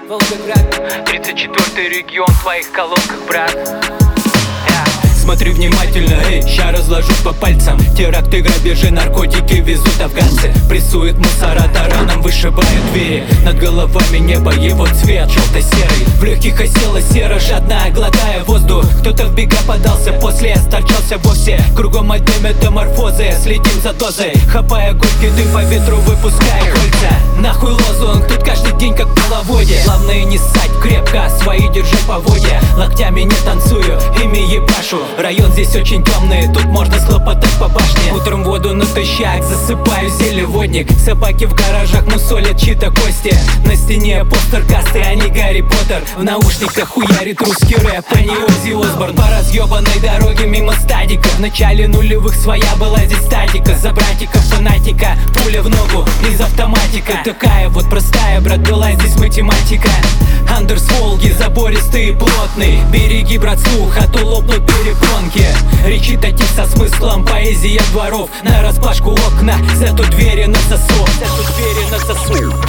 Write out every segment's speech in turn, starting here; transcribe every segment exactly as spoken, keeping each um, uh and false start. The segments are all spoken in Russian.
Волгоград, тридцать четвёртый регион в твоих колонках, брат. Смотри внимательно, эй, ща разложусь по пальцам. Теракты, грабежи, наркотики везут афганцы. Прессуют мусора, тараном вышибают двери. Над головами небо, его цвет желто-серый. В легких осела сера, жадная, глотая воздух. Кто-то в бега подался, после сторчался вовсе. Кругом одни метаморфозы, следим за дозой. Хапая горький дым по ветру, выпуская кольца. Нахуй лозунг, тут каждый день как в половодье. Главное не ссать крепко, свои держать поводья. Локтями не танцую, ими ебашу. Район здесь очень темный, тут можно схлопотать по башне. Утром воду натощак, засыпаю зелеводник. Собаки в гаражах мусолят чьи-то кости. На стене постер касты, а не Гарри Поттер. В наушниках хуярит русский рэп, а не Оззи Осборн. По разъебанной дороге мимо стадика. В начале нулевых своя была здесь статика. За братика фанатика, пуля в ногу из автоматика. Такая вот простая, брат, была здесь математика. Андерс Волги, забористый и плотный. Береги, брат, слух, а то лопнут перепонки. Речи таких со смыслом, поэзия дворов. На распашку окна, зато двери на засов. Зато двери на засов.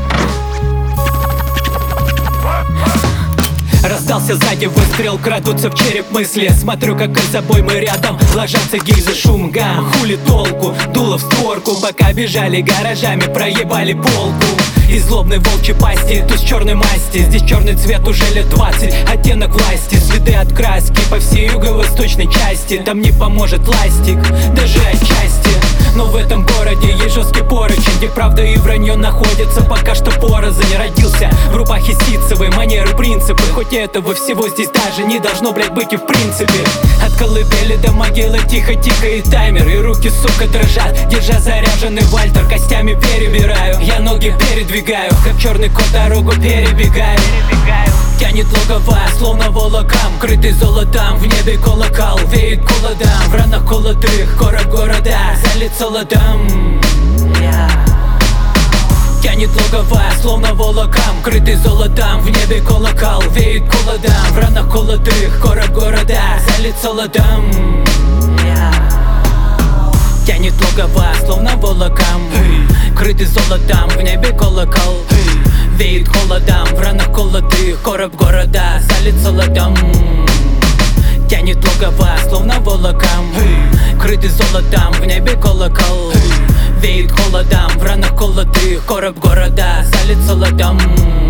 Раздался сзади выстрел, крадутся в череп мысли. Смотрю, как за собой мы рядом ложатся гильзы, шум, гам. Хули толку, дуло в створку. Пока бежали гаражами, проебали полку. Из злобной волчьей пасти, туз черной масти. Здесь черный цвет уже лет двадцать, оттенок власти. Следы от краски по всей юго-восточной части. Там не поможет ластик, даже отчасти. Но в этом городе есть жесткий поручень, где правда и вранье находятся пока что порознь. Родился в рубахе ситцевой, манеры, принципы. Хоть этого всего здесь даже не должно, блять, быть и в принципе. От колыбели до могилы тихо тикает таймер. И руки, сука, дрожат, держа заряженный вальтер. Костями перебираю, я ноги передвигаю, как черный кот дорогу перебегаю. Тянет логово, словно волокам, крытый золотом, в небе колокол. Веет холодом, в ранах холодых, город города залит солодом. yeah. Тянет логово, словно волокам, крытый золотом, в небе колокол. Веет холодом, в ранах холодых, город города залит солодом. yeah. Тянет логово, словно волокам, hey. Крытый золотом, в небе колокол. hey. Веет холодом, в ранах холодых, короб города залит солодом. Тянет логово, словно волокам, hey. Крытый золотом, в небе колокол. hey. Веет холодом, в ранах холодых, короб города залит солодом.